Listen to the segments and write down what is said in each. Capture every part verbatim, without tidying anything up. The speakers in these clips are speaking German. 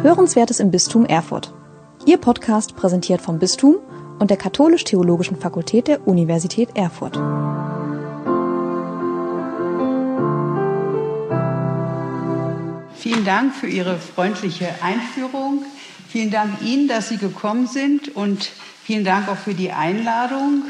Hörenswertes im Bistum Erfurt. Ihr Podcast präsentiert vom Bistum und der Katholisch-Theologischen Fakultät der Universität Erfurt. Vielen Dank für Ihre freundliche Einführung. Vielen Dank Ihnen, dass Sie gekommen sind, und vielen Dank auch für die Einladung,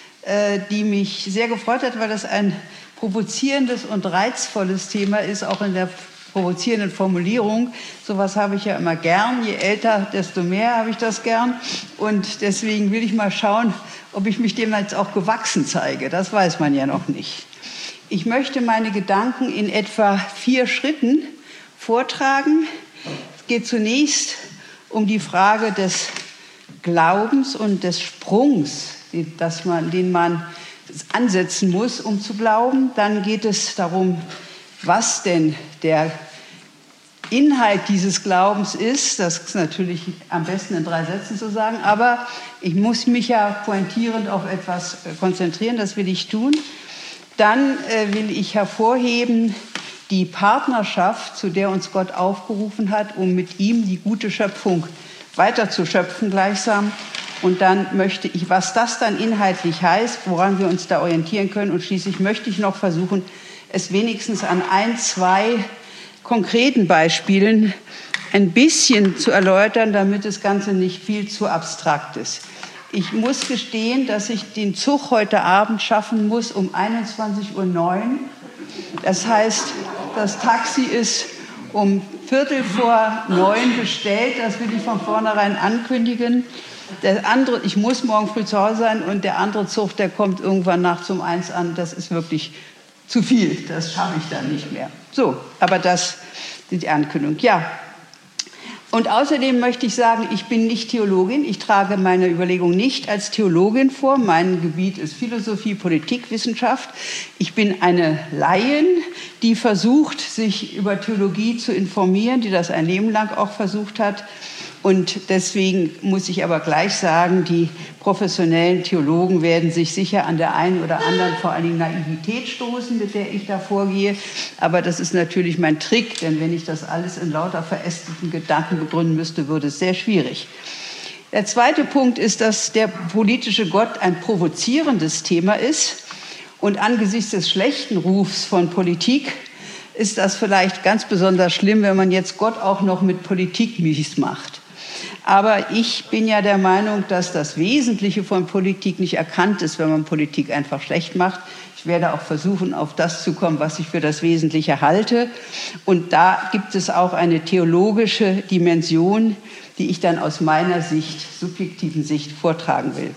die mich sehr gefreut hat, weil das ein provozierendes und reizvolles Thema ist, auch in der provozierenden Formulierung. Sowas habe ich ja immer gern. Je älter, desto mehr habe ich das gern. Und deswegen will ich mal schauen, ob ich mich dem jetzt auch gewachsen zeige. Das weiß man ja noch nicht. Ich möchte meine Gedanken in etwa vier Schritten vortragen. Es geht zunächst um die Frage des Glaubens und des Sprungs, dass man, den man ansetzen muss, um zu glauben. Dann geht es darum, was denn der Inhalt dieses Glaubens ist. Das ist natürlich am besten in drei Sätzen zu sagen, aber ich muss mich ja pointierend auf etwas konzentrieren, das will ich tun. Dann äh, will ich hervorheben die Partnerschaft, zu der uns Gott aufgerufen hat, um mit ihm die gute Schöpfung weiterzuschöpfen gleichsam. Und dann möchte ich, was das dann inhaltlich heißt, woran wir uns da orientieren können. Und schließlich möchte ich noch versuchen, es wenigstens an ein, zwei konkreten Beispielen ein bisschen zu erläutern, damit das Ganze nicht viel zu abstrakt ist. Ich muss gestehen, dass ich den Zug heute Abend schaffen muss um einundzwanzig Uhr neun. Das heißt, das Taxi ist um Viertel vor neun bestellt. Das will ich von vornherein ankündigen. Der andere, ich muss morgen früh zu Hause sein, und der andere Zug, der kommt irgendwann nachts um eins an. Das ist wirklich zu viel. Das schaffe ich dann nicht mehr. So, aber das ist die Ankündigung. Ja. Und außerdem möchte ich sagen, ich bin nicht Theologin. Ich trage meine Überlegung nicht als Theologin vor. Mein Gebiet ist Philosophie, Politik, Wissenschaft. Ich bin eine Laien, die versucht, sich über Theologie zu informieren, die das ein Leben lang auch versucht hat. Und deswegen muss ich aber gleich sagen, die professionellen Theologen werden sich sicher an der einen oder anderen vor allen Dingen Naivität stoßen, mit der ich da vorgehe. Aber das ist natürlich mein Trick, denn wenn ich das alles in lauter verästeten Gedanken begründen müsste, würde es sehr schwierig. Der zweite Punkt ist, dass der politische Gott ein provozierendes Thema ist. Und angesichts des schlechten Rufs von Politik ist das vielleicht ganz besonders schlimm, wenn man jetzt Gott auch noch mit Politik mies macht. Aber ich bin ja der Meinung, dass das Wesentliche von Politik nicht erkannt ist, wenn man Politik einfach schlecht macht. Ich werde auch versuchen, auf das zu kommen, was ich für das Wesentliche halte. Und da gibt es auch eine theologische Dimension, die ich dann aus meiner Sicht, subjektiven Sicht, vortragen will.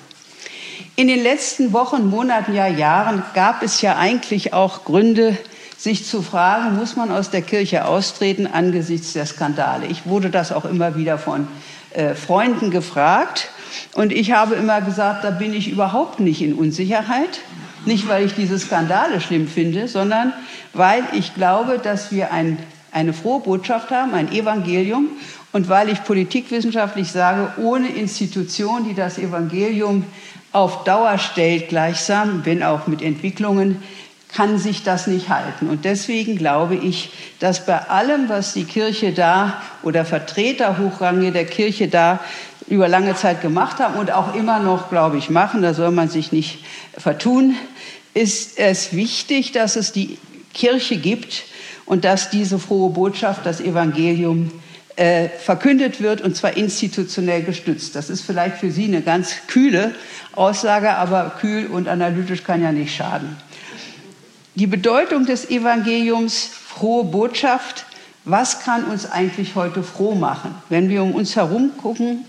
In den letzten Wochen, Monaten, ja Jahren gab es ja eigentlich auch Gründe, sich zu fragen, muss man aus der Kirche austreten angesichts der Skandale? Ich wurde das auch immer wieder von äh, Freunden gefragt, und ich habe immer gesagt, da bin ich überhaupt nicht in Unsicherheit. Nicht, weil ich diese Skandale schlimm finde, sondern weil ich glaube, dass wir ein, eine frohe Botschaft haben, ein Evangelium, und weil ich politikwissenschaftlich sage, ohne Institution, die das Evangelium auf Dauer stellt, gleichsam, wenn auch mit Entwicklungen, kann sich das nicht halten. Und deswegen glaube ich, dass bei allem, was die Kirche da oder Vertreter hochrangige der Kirche da über lange Zeit gemacht haben und auch immer noch, glaube ich, machen, da soll man sich nicht vertun, ist es wichtig, dass es die Kirche gibt und dass diese frohe Botschaft, das Evangelium, äh, verkündet wird, und zwar institutionell gestützt. Das ist vielleicht für Sie eine ganz kühle Aussage, aber kühl und analytisch kann ja nicht schaden. Die Bedeutung des Evangeliums, frohe Botschaft, was kann uns eigentlich heute froh machen? Wenn wir um uns herum gucken,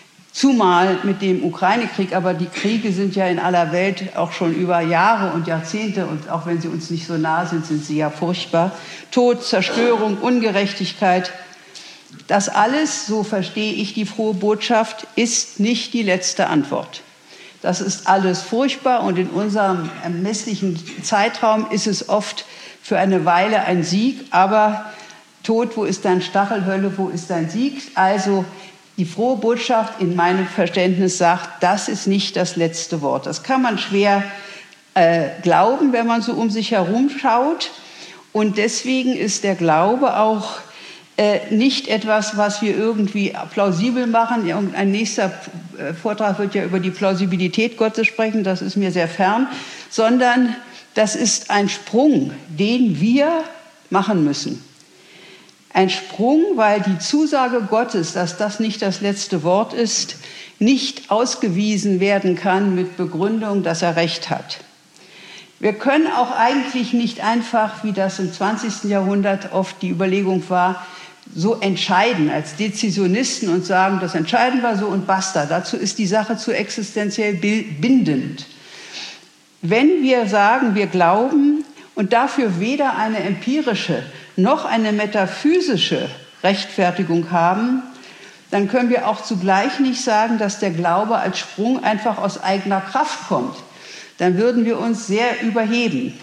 zumal mit dem Ukraine-Krieg, aber die Kriege sind ja in aller Welt auch schon über Jahre und Jahrzehnte, und auch wenn sie uns nicht so nah sind, sind sie ja furchtbar. Tod, Zerstörung, Ungerechtigkeit, das alles, so verstehe ich die frohe Botschaft, ist nicht die letzte Antwort. Das ist alles furchtbar, und in unserem ermesslichen Zeitraum ist es oft für eine Weile ein Sieg. Aber Tod, wo ist dein Stachel? Hölle, wo ist dein Sieg? Also die frohe Botschaft in meinem Verständnis sagt, das ist nicht das letzte Wort. Das kann man schwer äh, glauben, wenn man so um sich herum schaut. Und deswegen ist der Glaube auch Äh, nicht etwas, was wir irgendwie plausibel machen. Ein nächster Vortrag wird ja über die Plausibilität Gottes sprechen, das ist mir sehr fern, sondern das ist ein Sprung, den wir machen müssen. Ein Sprung, weil die Zusage Gottes, dass das nicht das letzte Wort ist, nicht ausgewiesen werden kann mit Begründung, dass er Recht hat. Wir können auch eigentlich nicht einfach, wie das im zwanzigsten Jahrhundert oft die Überlegung war, so entscheiden als Dezisionisten und sagen, das entscheiden wir so und basta. Dazu ist die Sache zu existenziell bindend. Wenn wir sagen, wir glauben und dafür weder eine empirische noch eine metaphysische Rechtfertigung haben, dann können wir auch zugleich nicht sagen, dass der Glaube als Sprung einfach aus eigener Kraft kommt. Dann würden wir uns sehr überheben.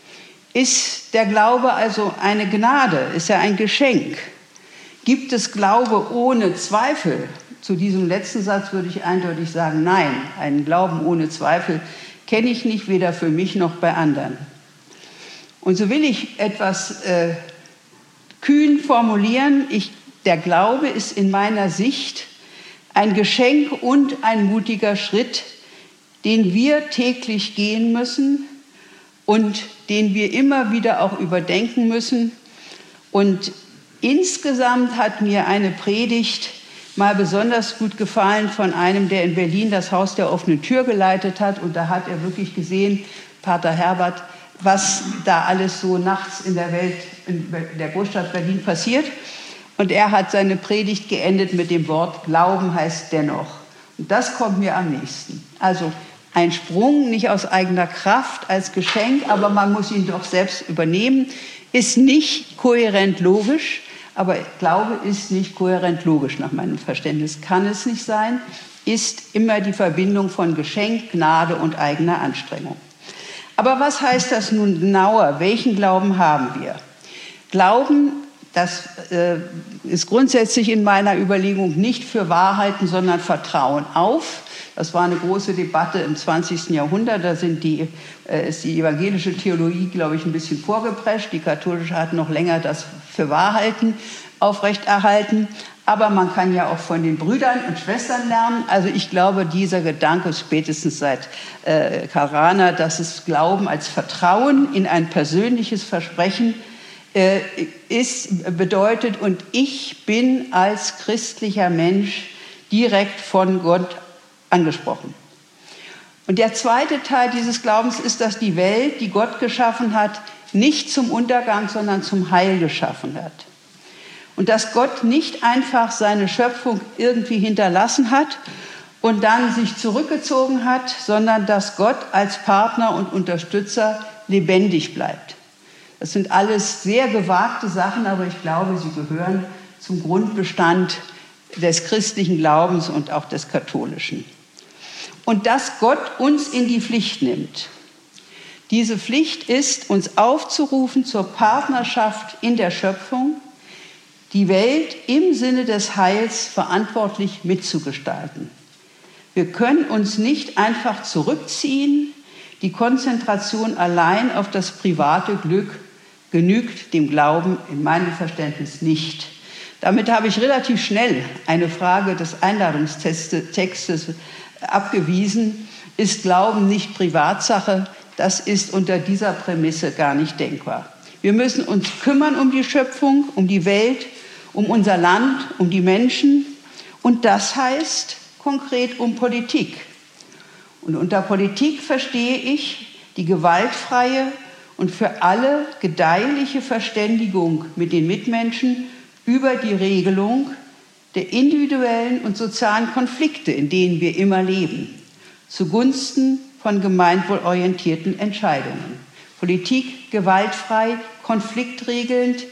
Ist der Glaube also eine Gnade? Ist er ein Geschenk? Gibt es Glaube ohne Zweifel? Zu diesem letzten Satz würde ich eindeutig sagen, nein, einen Glauben ohne Zweifel kenne ich nicht, weder für mich noch bei anderen. Und so will ich etwas äh, kühn formulieren. Ich, der Glaube ist in meiner Sicht ein Geschenk und ein mutiger Schritt, den wir täglich gehen müssen und den wir immer wieder auch überdenken müssen. Und insgesamt hat mir eine Predigt mal besonders gut gefallen von einem, der in Berlin das Haus der offenen Tür geleitet hat. Und da hat er wirklich gesehen, Pater Herbert, was da alles so nachts in der Welt, in der Großstadt Berlin passiert. Und er hat seine Predigt geendet mit dem Wort, Glauben heißt dennoch. Und das kommt mir am nächsten. Also ein Sprung, nicht aus eigener Kraft als Geschenk, aber man muss ihn doch selbst übernehmen, ist nicht kohärent logisch. Aber Glaube ist nicht kohärent logisch nach meinem Verständnis, kann es nicht sein, ist immer die Verbindung von Geschenk, Gnade und eigener Anstrengung. Aber was heißt das nun genauer? Welchen Glauben haben wir? Glauben, das äh, ist grundsätzlich in meiner Überlegung nicht für Wahrheiten, sondern Vertrauen auf. Das war eine große Debatte im zwanzigsten Jahrhundert. Da sind die, äh, ist die evangelische Theologie, glaube ich, ein bisschen vorgeprescht. Die katholische hat noch länger das für Wahrheiten aufrechterhalten. Aber man kann ja auch von den Brüdern und Schwestern lernen. Also ich glaube, dieser Gedanke spätestens seit äh, Karl Rahner, dass es Glauben als Vertrauen in ein persönliches Versprechen äh, ist, bedeutet. Und ich bin als christlicher Mensch direkt von Gott angesprochen. Und der zweite Teil dieses Glaubens ist, dass die Welt, die Gott geschaffen hat, nicht zum Untergang, sondern zum Heil geschaffen hat. Und dass Gott nicht einfach seine Schöpfung irgendwie hinterlassen hat und dann sich zurückgezogen hat, sondern dass Gott als Partner und Unterstützer lebendig bleibt. Das sind alles sehr gewagte Sachen, aber ich glaube, sie gehören zum Grundbestand des christlichen Glaubens und auch des katholischen. Und dass Gott uns in die Pflicht nimmt. Diese Pflicht ist, uns aufzurufen zur Partnerschaft in der Schöpfung, die Welt im Sinne des Heils verantwortlich mitzugestalten. Wir können uns nicht einfach zurückziehen. Die Konzentration allein auf das private Glück genügt dem Glauben in meinem Verständnis nicht. Damit habe ich relativ schnell eine Frage des Einladungstextes abgewiesen. Ist Glauben nicht Privatsache? Das ist unter dieser Prämisse gar nicht denkbar. Wir müssen uns kümmern um die Schöpfung, um die Welt, um unser Land, um die Menschen. Und das heißt konkret um Politik. Und unter Politik verstehe ich die gewaltfreie und für alle gedeihliche Verständigung mit den Mitmenschen über die Regelung der individuellen und sozialen Konflikte, in denen wir immer leben, zugunsten von gemeinwohlorientierten Entscheidungen. Politik gewaltfrei, konfliktregelnd,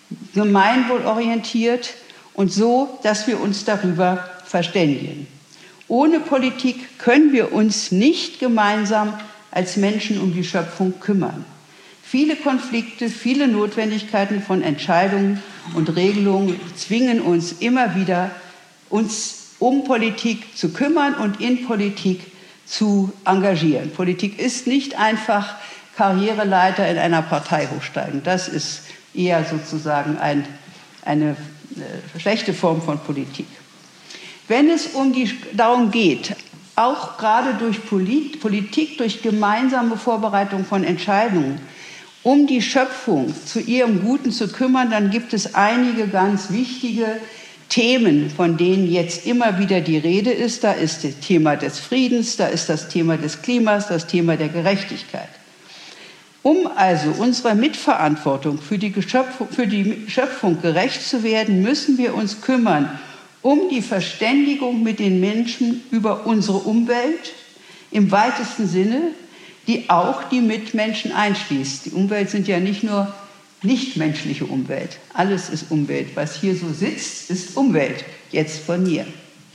gemeinwohlorientiert und so, dass wir uns darüber verständigen. Ohne Politik können wir uns nicht gemeinsam als Menschen um die Schöpfung kümmern. Viele Konflikte, viele Notwendigkeiten von Entscheidungen und Regelungen zwingen uns immer wieder, uns um Politik zu kümmern und in Politik zu engagieren. Politik ist nicht einfach Karriereleiter in einer Partei hochsteigen. Das ist eher sozusagen ein, eine äh, schlechte Form von Politik. Wenn es um die, darum geht, auch gerade durch Polit, Politik, durch gemeinsame Vorbereitung von Entscheidungen, um die Schöpfung zu ihrem Guten zu kümmern, dann gibt es einige ganz wichtige Themen, von denen jetzt immer wieder die Rede ist. Da ist das Thema des Friedens, da ist das Thema des Klimas, das Thema der Gerechtigkeit. Um also unserer Mitverantwortung für die, Geschöpfung, für die Schöpfung gerecht zu werden, müssen wir uns kümmern um die Verständigung mit den Menschen über unsere Umwelt im weitesten Sinne, die auch die Mitmenschen einschließt. Die Umwelt sind ja nicht nur nichtmenschliche Umwelt. Alles ist Umwelt. Was hier so sitzt, ist Umwelt, jetzt von mir.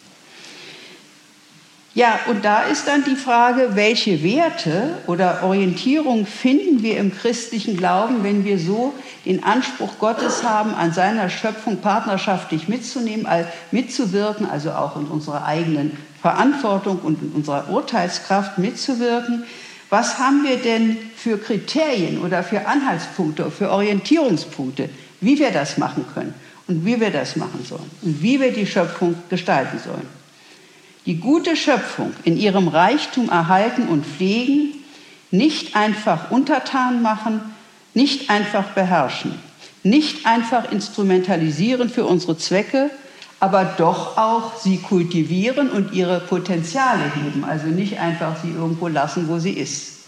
Ja, und da ist dann die Frage, welche Werte oder Orientierung finden wir im christlichen Glauben, wenn wir so den Anspruch Gottes haben, an seiner Schöpfung partnerschaftlich mitzunehmen, mitzuwirken, also auch in unserer eigenen Verantwortung und in unserer Urteilskraft mitzuwirken. Was haben wir denn für Kriterien oder für Anhaltspunkte, für Orientierungspunkte, wie wir das machen können und wie wir das machen sollen und wie wir die Schöpfung gestalten sollen? Die gute Schöpfung in ihrem Reichtum erhalten und pflegen, nicht einfach untertan machen, nicht einfach beherrschen, nicht einfach instrumentalisieren für unsere Zwecke, aber doch auch sie kultivieren und ihre Potenziale heben, also nicht einfach sie irgendwo lassen, wo sie ist.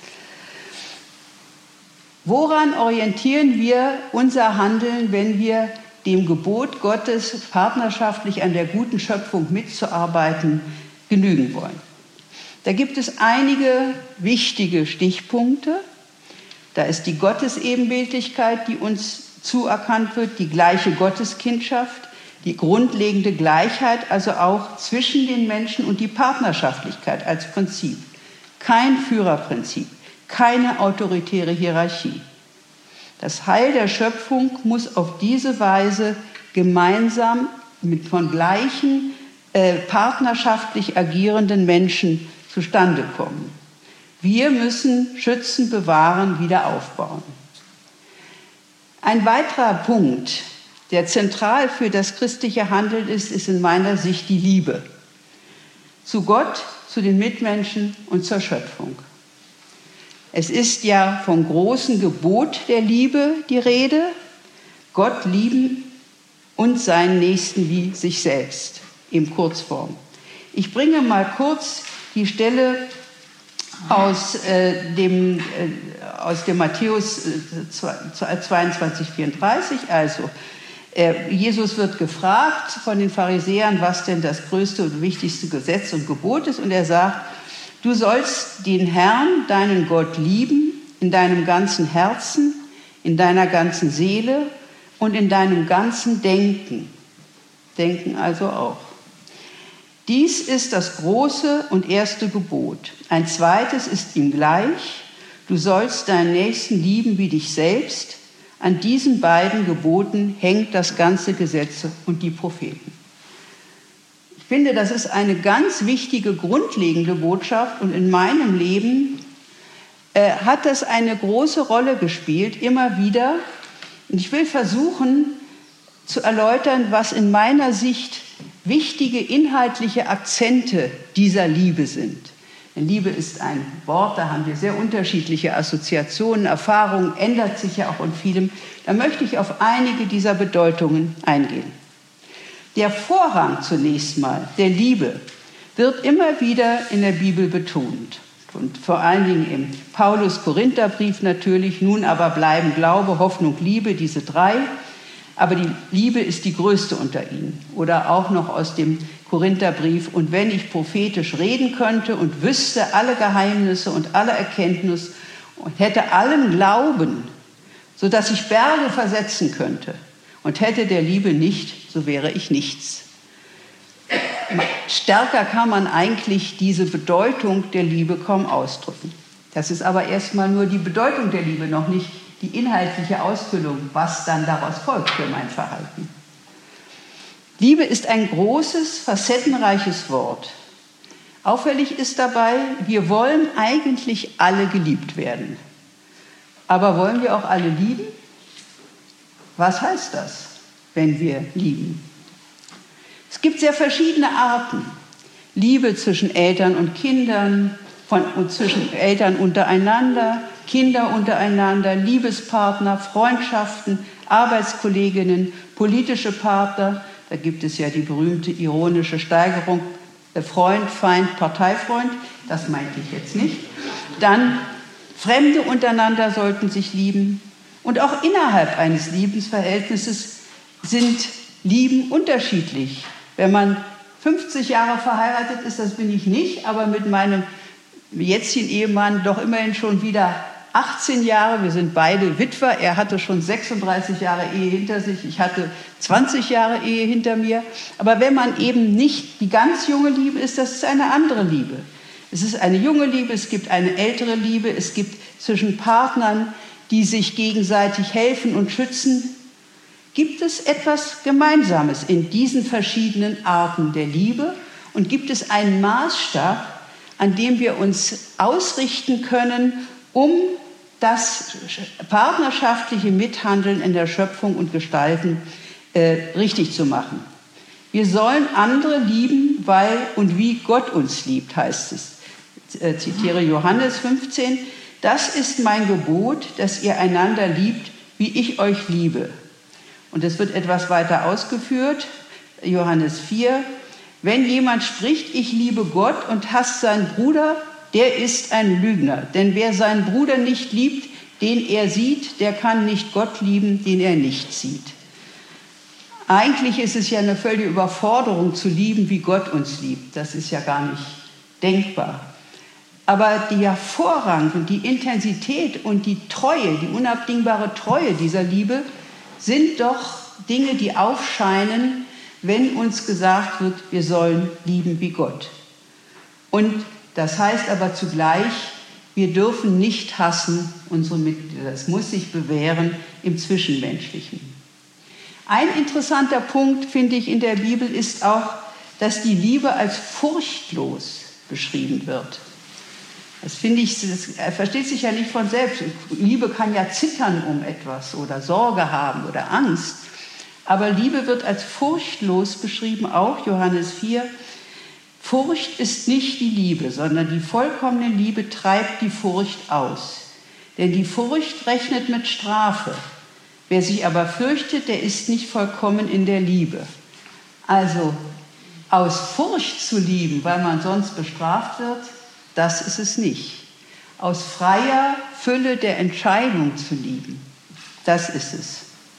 Woran orientieren wir unser Handeln, wenn wir dem Gebot Gottes, partnerschaftlich an der guten Schöpfung mitzuarbeiten, genügen wollen? Da gibt es einige wichtige Stichpunkte. Da ist die Gottesebenbildlichkeit, die uns zuerkannt wird, die gleiche Gotteskindschaft, die grundlegende Gleichheit, also auch zwischen den Menschen, und die Partnerschaftlichkeit als Prinzip. Kein Führerprinzip, keine autoritäre Hierarchie. Das Heil der Schöpfung muss auf diese Weise gemeinsam mit von gleichen äh, partnerschaftlich agierenden Menschen zustande kommen. Wir müssen schützen, bewahren, wieder aufbauen. Ein weiterer Punkt, der zentral für das christliche Handeln ist, ist in meiner Sicht die Liebe. Zu Gott, zu den Mitmenschen und zur Schöpfung. Es ist ja vom großen Gebot der Liebe die Rede. Gott lieben und seinen Nächsten wie sich selbst, in Kurzform. Ich bringe mal kurz die Stelle aus, äh, dem, äh, aus dem Matthäus äh, zweiundzwanzig, vierunddreißig. Also, äh, Jesus wird gefragt von den Pharisäern, was denn das größte und wichtigste Gesetz und Gebot ist. Und er sagt, du sollst den Herrn, deinen Gott, lieben in deinem ganzen Herzen, in deiner ganzen Seele und in deinem ganzen Denken. Denken also auch. Dies ist das große und erste Gebot. Ein zweites ist ihm gleich. Du sollst deinen Nächsten lieben wie dich selbst. An diesen beiden Geboten hängt das ganze Gesetz und die Propheten. Ich finde, das ist eine ganz wichtige, grundlegende Botschaft, und in meinem Leben äh, hat das eine große Rolle gespielt, immer wieder. Und ich will versuchen zu erläutern, was in meiner Sicht wichtige inhaltliche Akzente dieser Liebe sind. Denn Liebe ist ein Wort, da haben wir sehr unterschiedliche Assoziationen, Erfahrungen, ändert sich ja auch in vielem. Da möchte ich auf einige dieser Bedeutungen eingehen. Der Vorrang zunächst mal der Liebe wird immer wieder in der Bibel betont. Und vor allen Dingen im Paulus-Korinther-Brief natürlich, nun aber bleiben Glaube, Hoffnung, Liebe, diese drei. Aber die Liebe ist die größte unter ihnen. Oder auch noch aus dem Korintherbrief, und wenn ich prophetisch reden könnte und wüsste alle Geheimnisse und alle Erkenntnis und hätte allen Glauben, sodass ich Berge versetzen könnte, und hätte der Liebe nicht, so wäre ich nichts. Stärker kann man eigentlich diese Bedeutung der Liebe kaum ausdrücken. Das ist aber erstmal nur die Bedeutung der Liebe, noch nicht die inhaltliche Ausfüllung, was dann daraus folgt für mein Verhalten. Liebe ist ein großes, facettenreiches Wort. Auffällig ist dabei, wir wollen eigentlich alle geliebt werden. Aber wollen wir auch alle lieben? Was heißt das? wenn wir lieben. Es gibt sehr verschiedene Arten. Liebe zwischen Eltern und Kindern, von, und zwischen Eltern untereinander, Kinder untereinander, Liebespartner, Freundschaften, Arbeitskolleginnen, politische Partner. Da gibt es ja die berühmte ironische Steigerung, Freund, Feind, Parteifreund. Das meinte ich jetzt nicht. Dann Fremde untereinander sollten sich lieben. Und auch innerhalb eines Liebesverhältnisses sind Lieben unterschiedlich. Wenn man fünfzig Jahre verheiratet ist, das bin ich nicht, aber mit meinem jetzigen Ehemann doch immerhin schon wieder achtzehn Jahre. Wir sind beide Witwer. Er hatte schon sechsunddreißig Jahre Ehe hinter sich. Ich hatte zwanzig Jahre Ehe hinter mir. Aber wenn man eben nicht die ganz junge Liebe ist, das ist eine andere Liebe. Es ist eine junge Liebe, es gibt eine ältere Liebe, es gibt zwischen Partnern, die sich gegenseitig helfen und schützen. Gibt es etwas Gemeinsames in diesen verschiedenen Arten der Liebe? Und gibt es einen Maßstab, an dem wir uns ausrichten können, um das partnerschaftliche Mithandeln in der Schöpfung und Gestalten äh, richtig zu machen? Wir sollen andere lieben, weil und wie Gott uns liebt, heißt es. Ich zitiere Johannes fünfzehn. Das ist mein Gebot, dass ihr einander liebt, wie ich euch liebe. Und es wird etwas weiter ausgeführt, Johannes vier. Wenn jemand spricht, ich liebe Gott und hasst seinen Bruder, der ist ein Lügner. Denn wer seinen Bruder nicht liebt, den er sieht, der kann nicht Gott lieben, den er nicht sieht. Eigentlich ist es ja eine völlige Überforderung zu lieben, wie Gott uns liebt. Das ist ja gar nicht denkbar. Aber der Vorrang und die Intensität und die Treue, die unabdingbare Treue dieser Liebe sind doch Dinge, die aufscheinen, wenn uns gesagt wird, wir sollen lieben wie Gott. Und das heißt aber zugleich, wir dürfen nicht hassen unsere Mitglieder. Das muss sich bewähren im Zwischenmenschlichen. Ein interessanter Punkt, finde ich, in der Bibel ist auch, dass die Liebe als furchtlos beschrieben wird. Das finde ich, das versteht sich ja nicht von selbst. Liebe kann ja zittern um etwas oder Sorge haben oder Angst. Aber Liebe wird als furchtlos beschrieben, auch Johannes vier. Furcht ist nicht die Liebe, sondern die vollkommene Liebe treibt die Furcht aus. Denn die Furcht rechnet mit Strafe. Wer sich aber fürchtet, der ist nicht vollkommen in der Liebe. Also aus Furcht zu lieben, weil man sonst bestraft wird, das ist es nicht. Aus freier Fülle der Entscheidung zu lieben, das ist es.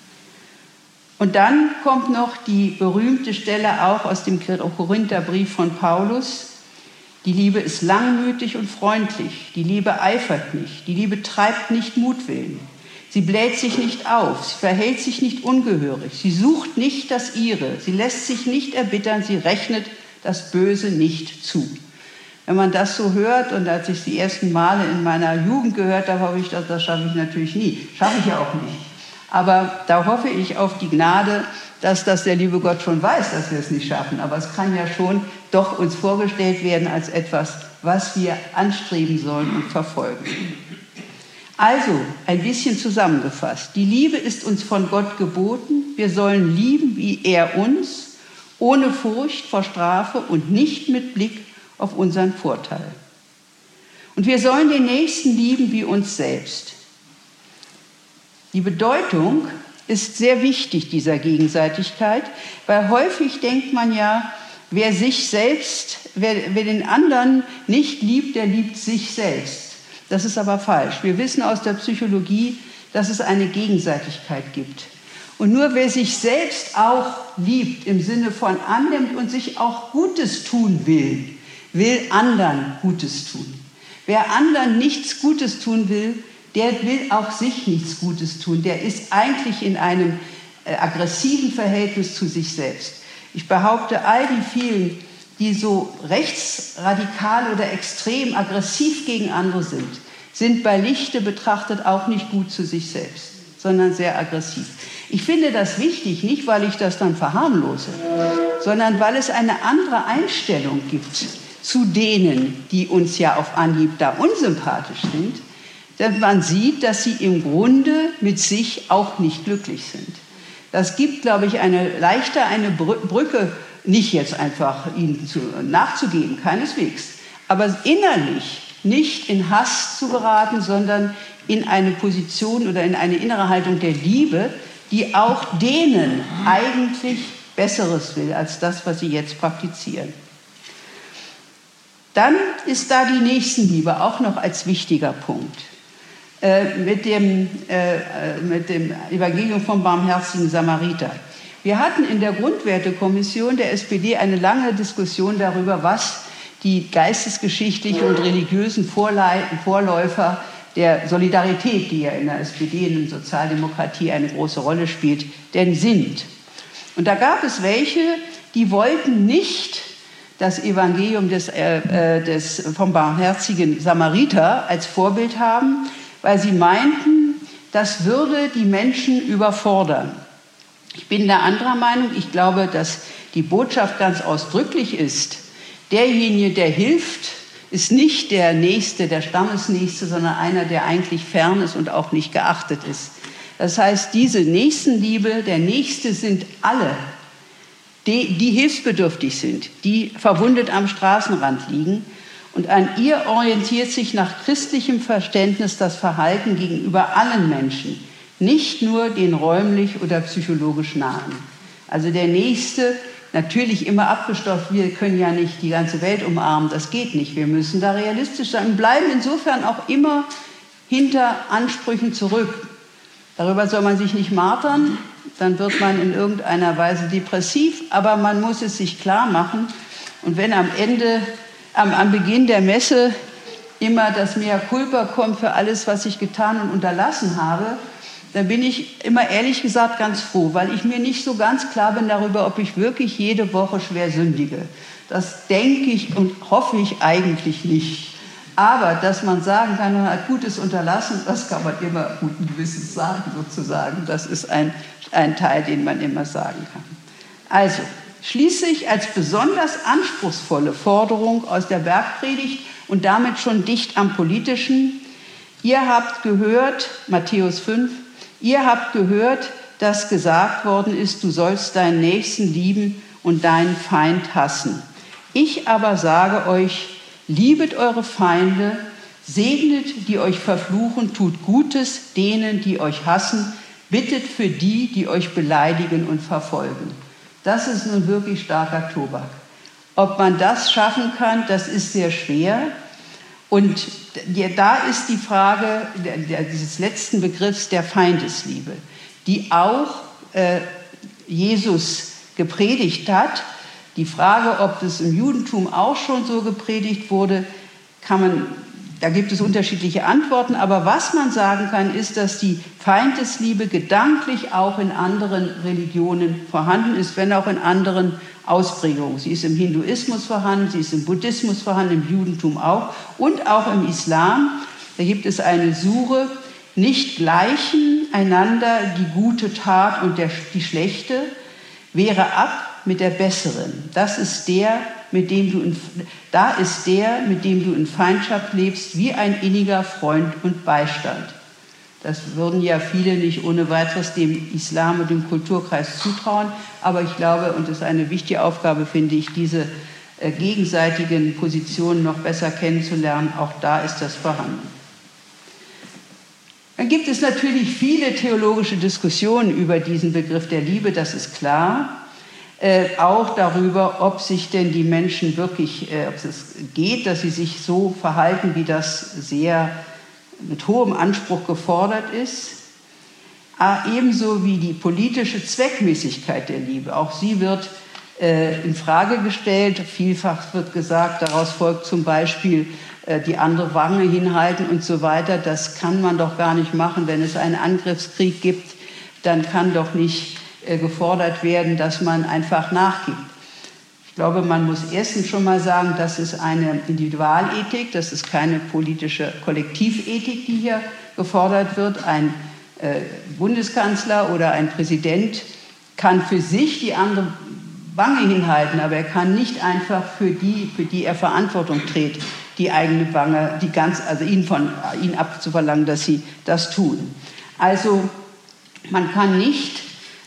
Und dann kommt noch die berühmte Stelle auch aus dem Korintherbrief von Paulus. Die Liebe ist langmütig und freundlich. Die Liebe eifert nicht. Die Liebe treibt nicht Mutwillen. Sie bläht sich nicht auf. Sie verhält sich nicht ungehörig. Sie sucht nicht das Ihre. Sie lässt sich nicht erbittern. Sie rechnet das Böse nicht zu. Wenn man das so hört, und als ich es die ersten Male in meiner Jugend gehört habe, habe ich gedacht, das schaffe ich natürlich nie. Schaffe ich ja auch nicht. Aber da hoffe ich auf die Gnade, dass das der liebe Gott schon weiß, dass wir es nicht schaffen. Aber es kann ja schon doch uns vorgestellt werden als etwas, was wir anstreben sollen und verfolgen. Also, ein bisschen zusammengefasst. Die Liebe ist uns von Gott geboten. Wir sollen lieben, wie er uns, ohne Furcht vor Strafe und nicht mit Blick auf unseren Vorteil. Und wir sollen den Nächsten lieben wie uns selbst. Die Bedeutung ist sehr wichtig dieser Gegenseitigkeit, weil häufig denkt man ja, wer sich selbst, wer, wer den anderen nicht liebt, der liebt sich selbst. Das ist aber falsch. Wir wissen aus der Psychologie, dass es eine Gegenseitigkeit gibt. Und nur wer sich selbst auch liebt, im Sinne von annimmt und sich auch Gutes tun will, will anderen Gutes tun. Wer anderen nichts Gutes tun will, der will auch sich nichts Gutes tun. Der ist eigentlich in einem äh, aggressiven Verhältnis zu sich selbst. Ich behaupte, all die vielen, die so rechtsradikal oder extrem aggressiv gegen andere sind, sind bei Lichte betrachtet auch nicht gut zu sich selbst, sondern sehr aggressiv. Ich finde das wichtig, nicht weil ich das dann verharmlose, sondern weil es eine andere Einstellung gibt zu denen, die uns ja auf Anhieb da unsympathisch sind. Denn man sieht, dass sie im Grunde mit sich auch nicht glücklich sind. Das gibt, glaube ich, eine, leichter eine Brücke, nicht jetzt einfach ihnen zu, nachzugeben, keineswegs, aber innerlich nicht in Hass zu geraten, sondern in eine Position oder in eine innere Haltung der Liebe, die auch denen eigentlich Besseres will als das, was sie jetzt praktizieren. Dann ist da die Nächstenliebe auch noch als wichtiger Punkt. Äh, mit, dem, äh, mit dem Evangelium vom barmherzigen Samariter. Wir hatten in der Grundwertekommission der S P D eine lange Diskussion darüber, was die geistesgeschichtlichen und religiösen Vorläufer der Solidarität, die ja in der S P D, in der Sozialdemokratie eine große Rolle spielt, denn sind. Und da gab es welche, die wollten nicht das Evangelium des, äh, des, vom barmherzigen Samariter als Vorbild haben, weil sie meinten, das würde die Menschen überfordern. Ich bin da anderer Meinung. Ich glaube, dass die Botschaft ganz ausdrücklich ist, derjenige, der hilft, ist nicht der Nächste, der Stammesnächste, sondern einer, der eigentlich fern ist und auch nicht geachtet ist. Das heißt, diese Nächstenliebe, der Nächste sind alle, die, die hilfsbedürftig sind, die verwundet am Straßenrand liegen. Und an ihr orientiert sich nach christlichem Verständnis das Verhalten gegenüber allen Menschen, nicht nur den räumlich oder psychologisch Nahen. Also der Nächste, natürlich immer abgestopft, wir können ja nicht die ganze Welt umarmen, das geht nicht. Wir müssen da realistisch sein und bleiben insofern auch immer hinter Ansprüchen zurück. Darüber soll man sich nicht martern, dann wird man in irgendeiner Weise depressiv, aber man muss es sich klar machen. Und wenn am Ende, am, am Beginn der Messe immer das Mea culpa kommt für alles, was ich getan und unterlassen habe, dann bin ich immer ehrlich gesagt ganz froh, weil ich mir nicht so ganz klar bin darüber, ob ich wirklich jede Woche schwer sündige. Das denke ich und hoffe ich eigentlich nicht. Aber dass man sagen kann, man hat Gutes unterlassen, das kann man immer guten Gewissens sagen, sozusagen. Das ist ein, ein Teil, den man immer sagen kann. Also, schließlich als besonders anspruchsvolle Forderung aus der Bergpredigt und damit schon dicht am Politischen, ihr habt gehört, Matthäus fünf, ihr habt gehört, dass gesagt worden ist, du sollst deinen Nächsten lieben und deinen Feind hassen. Ich aber sage euch, liebet eure Feinde, segnet, die euch verfluchen, tut Gutes denen, die euch hassen, bittet für die, die euch beleidigen und verfolgen. Das ist nun wirklich starker Tobak. Ob man das schaffen kann, das ist sehr schwer. Und da ist die Frage dieses letzten Begriffs der Feindesliebe, die auch äh, Jesus gepredigt hat. Die Frage, ob das im Judentum auch schon so gepredigt wurde, kann man, da gibt es unterschiedliche Antworten. Aber was man sagen kann, ist, dass die Feindesliebe gedanklich auch in anderen Religionen vorhanden ist, wenn auch in anderen Ausprägungen. Sie ist im Hinduismus vorhanden, sie ist im Buddhismus vorhanden, im Judentum auch und auch im Islam. Da gibt es eine Sure, nicht gleichen einander die gute Tat und der, die schlechte, wehre ab mit der besseren. Das ist der, mit dem du in, da ist der, mit dem du in Feindschaft lebst, wie ein inniger Freund und Beistand. Das würden ja viele nicht ohne weiteres dem Islam und dem Kulturkreis zutrauen. Aber ich glaube, und das ist eine wichtige Aufgabe, finde ich, diese äh, gegenseitigen Positionen noch besser kennenzulernen. Auch da ist das vorhanden. Dann gibt es natürlich viele theologische Diskussionen über diesen Begriff der Liebe, das ist klar. Äh, auch darüber, ob sich denn die Menschen wirklich, äh, ob es geht, dass sie sich so verhalten, wie das sehr mit hohem Anspruch gefordert ist, ebenso wie die politische Zweckmäßigkeit der Liebe. Auch sie wird äh, in Frage gestellt. Vielfach wird gesagt, daraus folgt zum Beispiel äh, die andere Wange hinhalten und so weiter. Das kann man doch gar nicht machen. Wenn es einen Angriffskrieg gibt, dann kann doch nicht äh, gefordert werden, dass man einfach nachgibt. Ich glaube, man muss erstens schon mal sagen, das ist eine Individualethik, das ist keine politische Kollektivethik, die hier gefordert wird. Ein äh, Bundeskanzler oder ein Präsident kann für sich die andere Wange hinhalten, aber er kann nicht einfach für die, für die er Verantwortung trägt, die eigene Wange, die ganz, also ihnen von ihnen abzuverlangen, dass sie das tun. Also man kann nicht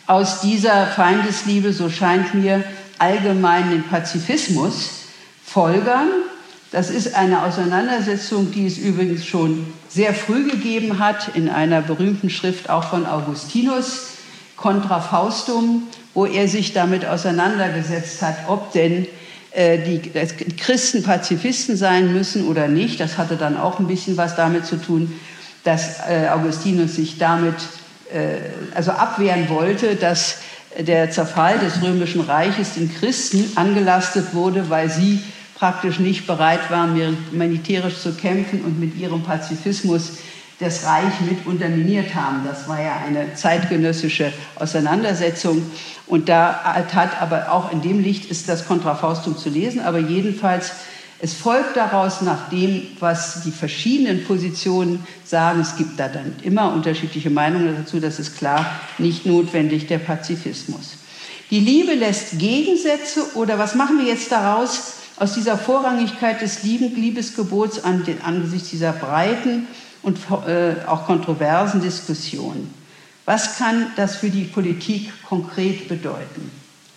aus dieser Feindesliebe, so scheint mir, allgemein den Pazifismus folgern. Das ist eine Auseinandersetzung, die es übrigens schon sehr früh gegeben hat, in einer berühmten Schrift auch von Augustinus, Contra Faustum, wo er sich damit auseinandergesetzt hat, ob denn äh, die, die Christen Pazifisten sein müssen oder nicht. Das hatte dann auch ein bisschen was damit zu tun, dass äh, Augustinus sich damit äh, also abwehren wollte, dass der Zerfall des Römischen Reiches den Christen angelastet wurde, weil sie praktisch nicht bereit waren, militärisch zu kämpfen und mit ihrem Pazifismus das Reich mit unterminiert haben. Das war ja eine zeitgenössische Auseinandersetzung. Und da hat aber auch in dem Licht ist das Contra Faustum zu lesen. Aber jedenfalls, es folgt daraus nach dem, was die verschiedenen Positionen sagen. Es gibt da dann immer unterschiedliche Meinungen dazu. Das ist klar nicht notwendig, der Pazifismus. Die Liebe lässt Gegensätze oder was machen wir jetzt daraus? Aus dieser Vorrangigkeit des Liebesgebots an den, angesichts dieser breiten und äh, auch kontroversen Diskussionen. Was kann das für die Politik konkret bedeuten?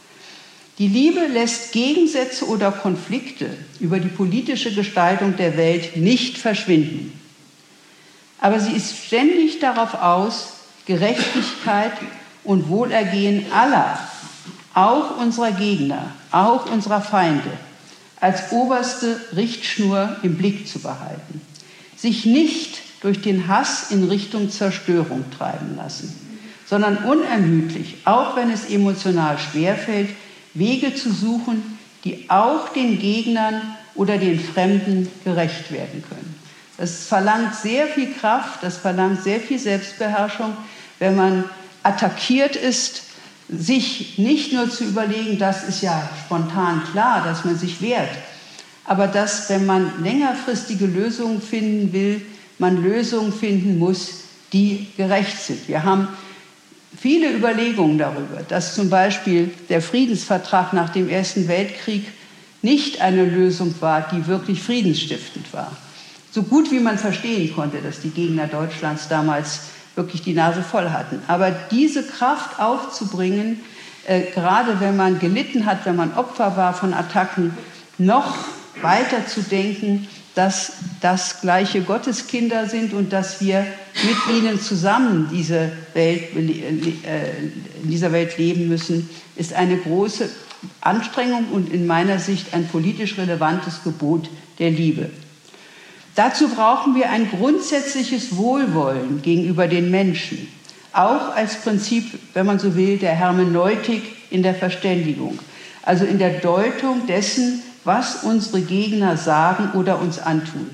Die Liebe lässt Gegensätze oder Konflikte über die politische Gestaltung der Welt nicht verschwinden. Aber sie ist ständig darauf aus, Gerechtigkeit und Wohlergehen aller, auch unserer Gegner, auch unserer Feinde, als oberste Richtschnur im Blick zu behalten. Sich nicht durch den Hass in Richtung Zerstörung treiben lassen, sondern unermüdlich, auch wenn es emotional schwerfällt, Wege zu suchen, die auch den Gegnern oder den Fremden gerecht werden können. Das verlangt sehr viel Kraft, das verlangt sehr viel Selbstbeherrschung, wenn man attackiert ist, sich nicht nur zu überlegen, das ist ja spontan klar, dass man sich wehrt, aber dass, wenn man längerfristige Lösungen finden will, man Lösungen finden muss, die gerecht sind. Wir haben viele Überlegungen darüber, dass zum Beispiel der Friedensvertrag nach dem Ersten Weltkrieg nicht eine Lösung war, die wirklich friedensstiftend war. So gut wie man verstehen konnte, dass die Gegner Deutschlands damals wirklich die Nase voll hatten. Aber diese Kraft aufzubringen, äh, gerade wenn man gelitten hat, wenn man Opfer war von Attacken, noch weiter zu denken, dass das gleiche Gotteskinder sind und dass wir mit ihnen zusammen diese Welt, äh, in dieser Welt leben müssen, ist eine große Anstrengung und in meiner Sicht ein politisch relevantes Gebot der Liebe. Dazu brauchen wir ein grundsätzliches Wohlwollen gegenüber den Menschen, auch als Prinzip, wenn man so will, der Hermeneutik in der Verständigung, also in der Deutung dessen, was unsere Gegner sagen oder uns antun.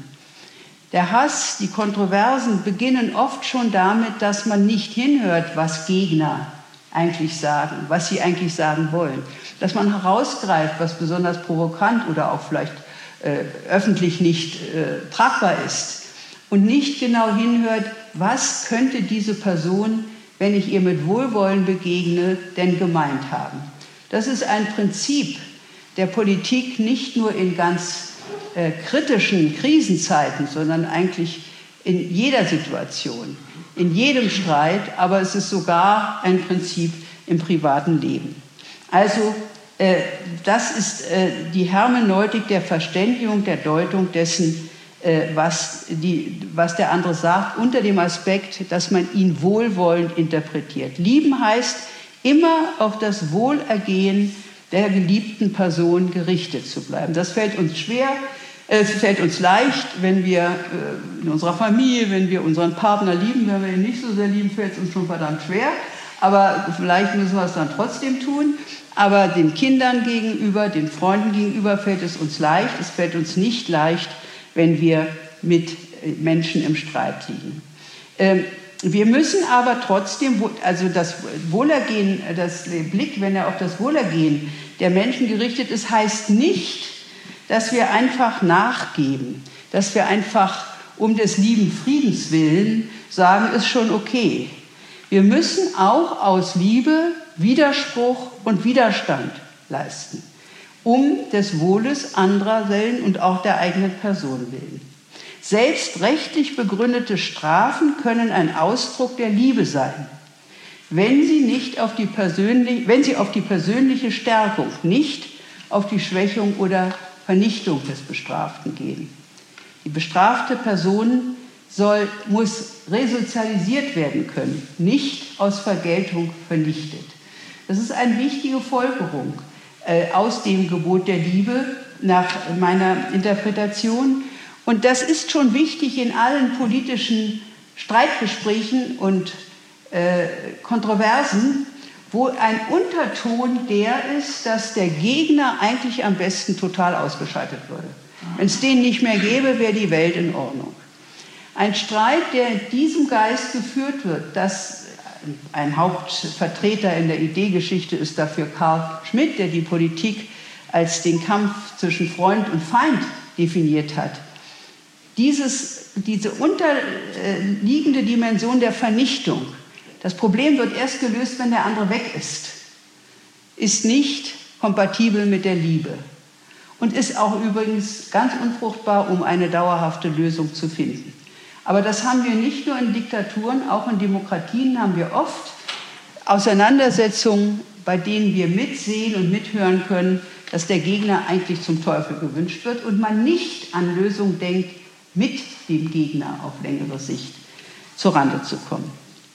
Der Hass, die Kontroversen beginnen oft schon damit, dass man nicht hinhört, was Gegner eigentlich sagen, was sie eigentlich sagen wollen, dass man herausgreift, was besonders provokant oder auch vielleicht Äh, öffentlich nicht äh, tragbar ist und nicht genau hinhört, was könnte diese Person, wenn ich ihr mit Wohlwollen begegne, denn gemeint haben. Das ist ein Prinzip der Politik nicht nur in ganz äh, kritischen Krisenzeiten, sondern eigentlich in jeder Situation, in jedem Streit, aber es ist sogar ein Prinzip im privaten Leben. Also Äh, das ist äh, die Hermeneutik der Verständigung, der Deutung dessen, äh, was, die, was der andere sagt, unter dem Aspekt, dass man ihn wohlwollend interpretiert. Lieben heißt, immer auf das Wohlergehen der geliebten Person gerichtet zu bleiben. Das fällt uns schwer, äh, es fällt uns leicht, wenn wir äh, in unserer Familie, wenn wir unseren Partner lieben, wenn wir ihn nicht so sehr lieben, fällt es uns schon verdammt schwer. Aber vielleicht müssen wir es dann trotzdem tun. Aber den Kindern gegenüber, den Freunden gegenüber fällt es uns leicht. Es fällt uns nicht leicht, wenn wir mit Menschen im Streit liegen. Ähm, wir müssen aber trotzdem, also das Wohlergehen, das Blick, wenn er auf das Wohlergehen der Menschen gerichtet ist, heißt nicht, dass wir einfach nachgeben, dass wir einfach um des lieben Friedens willen sagen, ist schon okay. Wir müssen auch aus Liebe Widerspruch und Widerstand leisten, um des Wohles anderer willen und auch der eigenen Person willen. Selbst rechtlich begründete Strafen können ein Ausdruck der Liebe sein. wenn sie, nicht auf die persönlich, wenn sie auf die persönliche Stärkung, nicht auf die Schwächung oder Vernichtung des Bestraften gehen. Die bestrafte Person soll, muss resozialisiert werden können, nicht aus Vergeltung vernichtet. Das ist eine wichtige Folgerung äh, aus dem Gebot der Liebe nach meiner Interpretation. Und das ist schon wichtig in allen politischen Streitgesprächen und äh, Kontroversen, wo ein Unterton der ist, dass der Gegner eigentlich am besten total ausgeschaltet würde. Wenn es den nicht mehr gäbe, wäre die Welt in Ordnung. Ein Streit, der in diesem Geist geführt wird, dass ein Hauptvertreter in der Ideegeschichte ist dafür Carl Schmitt, der die Politik als den Kampf zwischen Freund und Feind definiert hat. Dieses, diese unterliegende Dimension der Vernichtung, das Problem wird erst gelöst, wenn der andere weg ist, ist nicht kompatibel mit der Liebe und ist auch übrigens ganz unfruchtbar, um eine dauerhafte Lösung zu finden. Aber das haben wir nicht nur in Diktaturen, auch in Demokratien haben wir oft Auseinandersetzungen, bei denen wir mitsehen und mithören können, dass der Gegner eigentlich zum Teufel gewünscht wird und man nicht an Lösungen denkt, mit dem Gegner auf längere Sicht zurande zu kommen.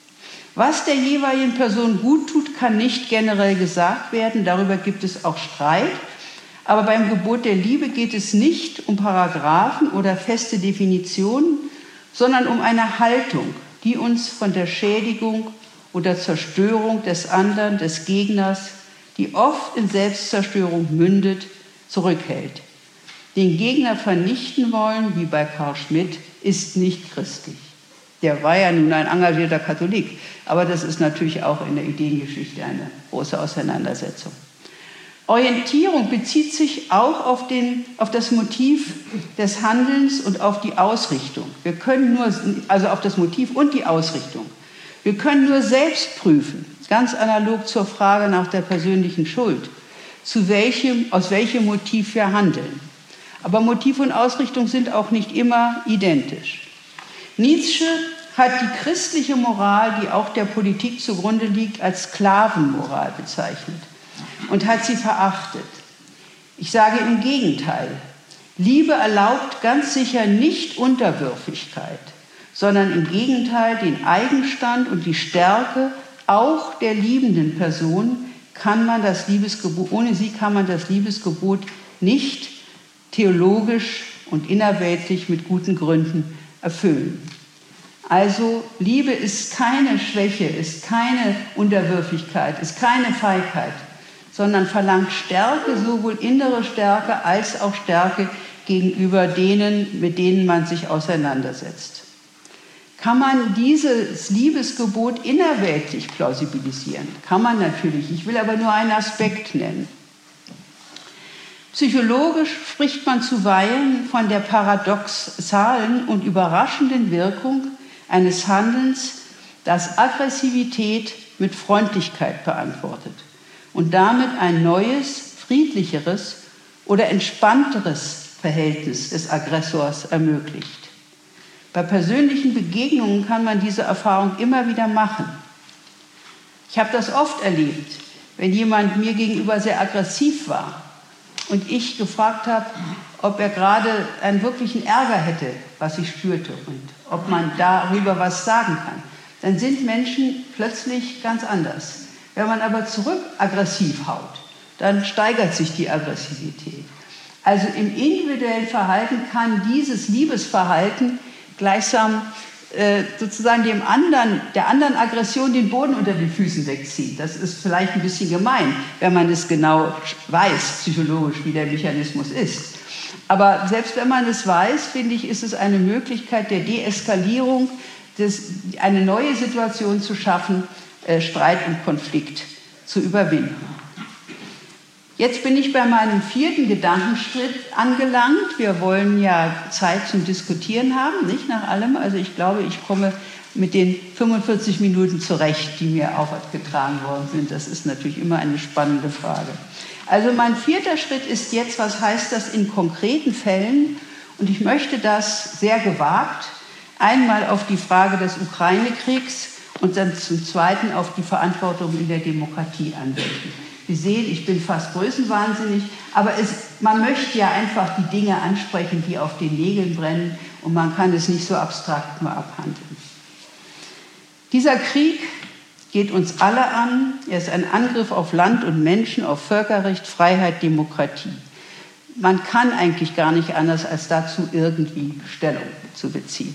Was der jeweiligen Person gut tut, kann nicht generell gesagt werden. Darüber gibt es auch Streit. Aber beim Gebot der Liebe geht es nicht um Paragraphen oder feste Definitionen, sondern um eine Haltung, die uns von der Schädigung oder Zerstörung des anderen, des Gegners, die oft in Selbstzerstörung mündet, zurückhält. Den Gegner vernichten wollen, wie bei Carl Schmitt, ist nicht christlich. Der war ja nun ein engagierter Katholik, aber das ist natürlich auch in der Ideengeschichte eine große Auseinandersetzung. Orientierung bezieht sich auch auf, den, auf das Motiv des Handelns und auf die Ausrichtung. Wir können nur, also auf das Motiv und die Ausrichtung. Wir können nur selbst prüfen, ganz analog zur Frage nach der persönlichen Schuld, zu welchem, aus welchem Motiv wir handeln. Aber Motiv und Ausrichtung sind auch nicht immer identisch. Nietzsche hat die christliche Moral, die auch der Politik zugrunde liegt, als Sklavenmoral bezeichnet und hat sie verachtet. Ich sage im Gegenteil, Liebe erlaubt ganz sicher nicht Unterwürfigkeit, sondern im Gegenteil den Eigenstand und die Stärke auch der liebenden Person kann man das Liebesgebot, ohne sie kann man das Liebesgebot nicht theologisch und innerweltlich mit guten Gründen erfüllen. Also Liebe ist keine Schwäche, ist keine Unterwürfigkeit, ist keine Feigheit, sondern verlangt Stärke, sowohl innere Stärke als auch Stärke gegenüber denen, mit denen man sich auseinandersetzt. Kann man dieses Liebesgebot innerweltlich plausibilisieren? Kann man natürlich, ich will aber nur einen Aspekt nennen. Psychologisch spricht man zuweilen von der paradoxalen und überraschenden Wirkung eines Handelns, das Aggressivität mit Freundlichkeit beantwortet und damit ein neues, friedlicheres oder entspannteres Verhältnis des Aggressors ermöglicht. Bei persönlichen Begegnungen kann man diese Erfahrung immer wieder machen. Ich habe das oft erlebt, wenn jemand mir gegenüber sehr aggressiv war und ich gefragt habe, ob er gerade einen wirklichen Ärger hätte, was ich spürte und ob man darüber was sagen kann. Dann sind Menschen plötzlich ganz anders. Wenn man aber zurück aggressiv haut, dann steigert sich die Aggressivität. Also im individuellen Verhalten kann dieses Liebesverhalten gleichsam äh, sozusagen dem anderen, der anderen Aggression den Boden unter den Füßen wegziehen. Das ist vielleicht ein bisschen gemein, wenn man es genau weiß, psychologisch, wie der Mechanismus ist. Aber selbst wenn man es weiß, finde ich, ist es eine Möglichkeit der Deeskalierung, des, eine neue Situation zu schaffen, äh, Streit und Konflikt zu überwinden. Jetzt bin ich bei meinem vierten Gedankenschritt angelangt. Wir wollen ja Zeit zum Diskutieren haben, nicht nach allem. Also ich glaube, ich komme mit den fünfundvierzig Minuten zurecht, die mir aufgetragen worden sind. Das ist natürlich immer eine spannende Frage. Also mein vierter Schritt ist jetzt, was heißt das in konkreten Fällen? Und ich möchte das sehr gewagt einmal auf die Frage des Ukraine-Kriegs und dann zum Zweiten auf die Verantwortung in der Demokratie anwenden. Sie sehen, ich bin fast größenwahnsinnig, aber es, man möchte ja einfach die Dinge ansprechen, die auf den Nägeln brennen, und man kann es nicht so abstrakt nur abhandeln. Dieser Krieg geht uns alle an. Er ist ein Angriff auf Land und Menschen, auf Völkerrecht, Freiheit, Demokratie. Man kann eigentlich gar nicht anders, als dazu irgendwie Stellung zu beziehen.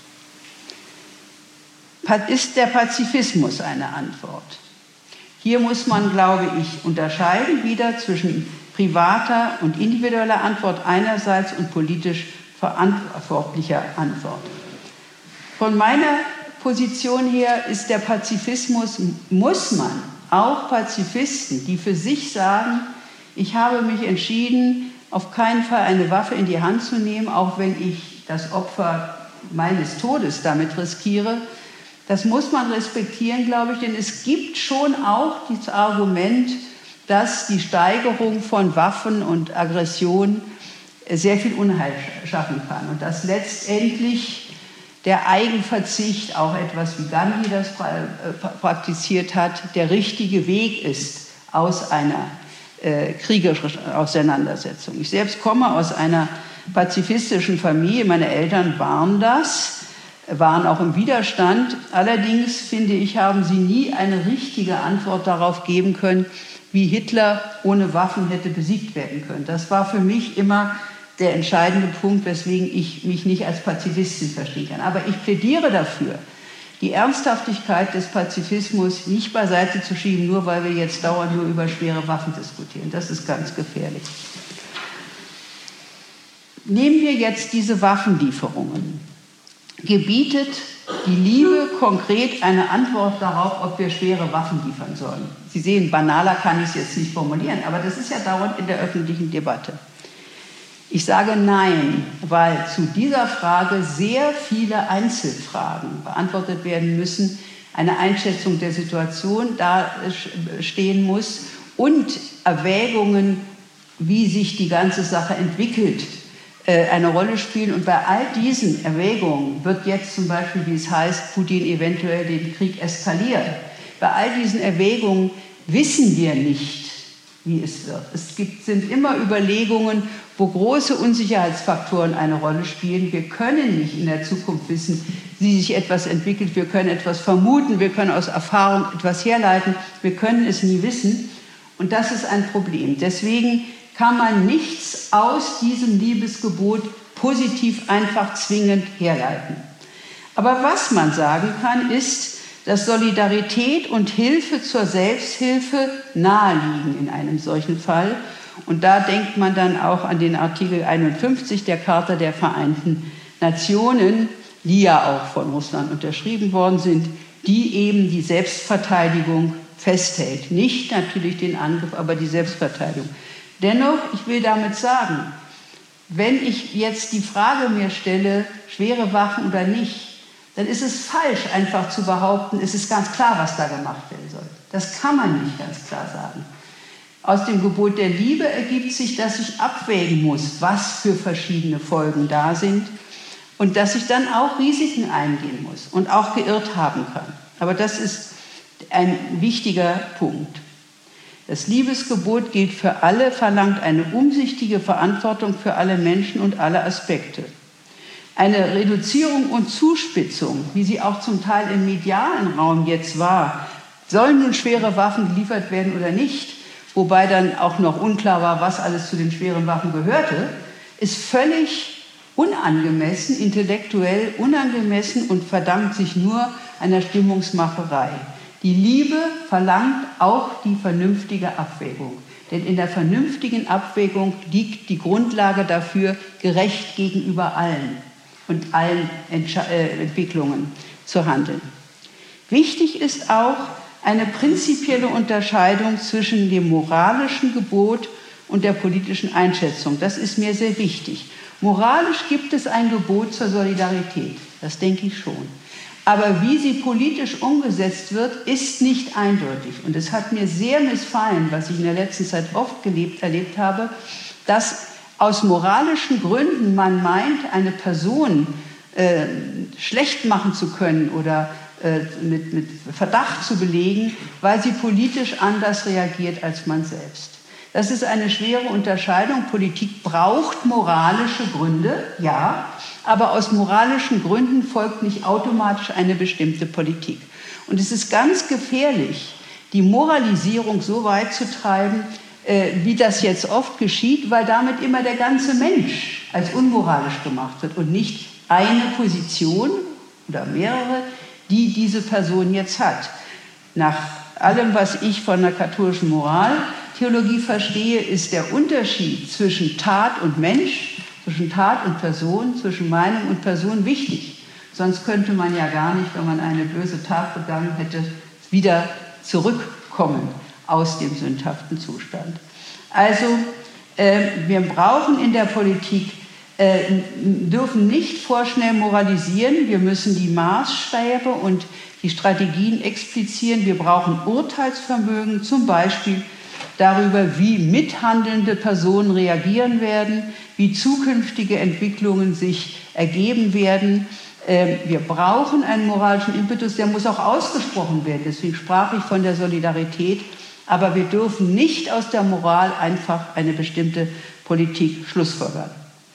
Ist der Pazifismus eine Antwort? Hier muss man, glaube ich, unterscheiden wieder zwischen privater und individueller Antwort einerseits und politisch verantwortlicher Antwort. Von meiner Position her ist der Pazifismus, muss man auch Pazifisten, die für sich sagen, ich habe mich entschieden, auf keinen Fall eine Waffe in die Hand zu nehmen, auch wenn ich das Opfer meines Todes damit riskiere, das muss man respektieren, glaube ich, denn es gibt schon auch das Argument, dass die Steigerung von Waffen und Aggression sehr viel Unheil schaffen kann und dass letztendlich der Eigenverzicht, auch etwas wie Gandhi das praktiziert hat, der richtige Weg ist aus einer äh, kriegerischen Auseinandersetzung. Ich selbst komme aus einer pazifistischen Familie, meine Eltern waren das, waren auch im Widerstand. Allerdings, finde ich, haben sie nie eine richtige Antwort darauf geben können, wie Hitler ohne Waffen hätte besiegt werden können. Das war für mich immer der entscheidende Punkt, weswegen ich mich nicht als Pazifistin verstehen kann. Aber ich plädiere dafür, die Ernsthaftigkeit des Pazifismus nicht beiseite zu schieben, nur weil wir jetzt dauernd nur über schwere Waffen diskutieren. Das ist ganz gefährlich. Nehmen wir jetzt diese Waffenlieferungen. Gebietet die Liebe konkret eine Antwort darauf, ob wir schwere Waffen liefern sollen? Sie sehen, banaler kann ich es jetzt nicht formulieren, aber das ist ja dauernd in der öffentlichen Debatte. Ich sage nein, weil zu dieser Frage sehr viele Einzelfragen beantwortet werden müssen, eine Einschätzung der Situation da stehen muss und Erwägungen, wie sich die ganze Sache entwickelt, eine Rolle spielen. Und bei all diesen Erwägungen wird jetzt zum Beispiel, wie es heißt, Putin eventuell den Krieg eskalieren. Bei all diesen Erwägungen wissen wir nicht, wie es wird. Es gibt, sind immer Überlegungen, wo große Unsicherheitsfaktoren eine Rolle spielen. Wir können nicht in der Zukunft wissen, wie sich etwas entwickelt. Wir können etwas vermuten, wir können aus Erfahrung etwas herleiten. Wir können es nie wissen. Und das ist ein Problem. Deswegen kann man nichts aus diesem Liebesgebot positiv einfach zwingend herleiten. Aber was man sagen kann, ist, dass Solidarität und Hilfe zur Selbsthilfe naheliegen in einem solchen Fall. Und da denkt man dann auch an den Artikel einundfünfzig der Charta der Vereinten Nationen, die ja auch von Russland unterschrieben worden sind, die eben die Selbstverteidigung festhält. Nicht natürlich den Angriff, aber die Selbstverteidigung. Dennoch, ich will damit sagen, wenn ich jetzt die Frage mir stelle, schwere Waffen oder nicht, dann ist es falsch, einfach zu behaupten, es ist ganz klar, was da gemacht werden soll. Das kann man nicht ganz klar sagen. Aus dem Gebot der Liebe ergibt sich, dass ich abwägen muss, was für verschiedene Folgen da sind und dass ich dann auch Risiken eingehen muss und auch geirrt haben kann. Aber das ist ein wichtiger Punkt. Das Liebesgebot gilt für alle, verlangt eine umsichtige Verantwortung für alle Menschen und alle Aspekte. Eine Reduzierung und Zuspitzung, wie sie auch zum Teil im medialen Raum jetzt war, sollen nun schwere Waffen geliefert werden oder nicht, wobei dann auch noch unklar war, was alles zu den schweren Waffen gehörte, ist völlig unangemessen, intellektuell unangemessen und verdammt sich nur einer Stimmungsmacherei. Die Liebe verlangt auch die vernünftige Abwägung. Denn in der vernünftigen Abwägung liegt die Grundlage dafür, gerecht gegenüber allen und allen Entsche- äh, Entwicklungen zu handeln. Wichtig ist auch eine prinzipielle Unterscheidung zwischen dem moralischen Gebot und der politischen Einschätzung. Das ist mir sehr wichtig. Moralisch gibt es ein Gebot zur Solidarität, das denke ich schon. Aber wie sie politisch umgesetzt wird, ist nicht eindeutig. Und es hat mir sehr missfallen, was ich in der letzten Zeit oft gelebt, erlebt habe, dass aus moralischen Gründen man meint, eine Person äh, schlecht machen zu können oder äh, mit, mit Verdacht zu belegen, weil sie politisch anders reagiert als man selbst. Das ist eine schwere Unterscheidung. Politik braucht moralische Gründe, ja, aber aus moralischen Gründen folgt nicht automatisch eine bestimmte Politik. Und es ist ganz gefährlich, die Moralisierung so weit zu treiben, äh, wie das jetzt oft geschieht, weil damit immer der ganze Mensch als unmoralisch gemacht wird und nicht eine Position oder mehrere, die diese Person jetzt hat. Nach allem, was ich von der katholischen Moraltheologie verstehe, ist der Unterschied zwischen Tat und Mensch, zwischen Tat und Person, zwischen Meinung und Person wichtig. Sonst könnte man ja gar nicht, wenn man eine böse Tat begangen hätte, wieder zurückkommen aus dem sündhaften Zustand. Also äh, wir brauchen in der Politik, äh, dürfen nicht vorschnell moralisieren, wir müssen die Maßstäbe und die Strategien explizieren, wir brauchen Urteilsvermögen, zum Beispiel darüber, wie mithandelnde Personen reagieren werden, wie zukünftige Entwicklungen sich ergeben werden. Wir brauchen einen moralischen Impetus, der muss auch ausgesprochen werden. Deswegen sprach ich von der Solidarität. Aber wir dürfen nicht aus der Moral einfach eine bestimmte Politik schlussfolgern.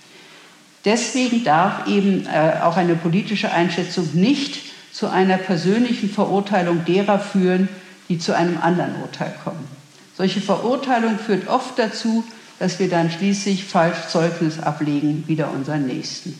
Deswegen darf eben auch eine politische Einschätzung nicht zu einer persönlichen Verurteilung derer führen, die zu einem anderen Urteil kommen. Solche Verurteilung führt oft dazu, dass wir dann schließlich falsch Zeugnis ablegen wider unseren Nächsten.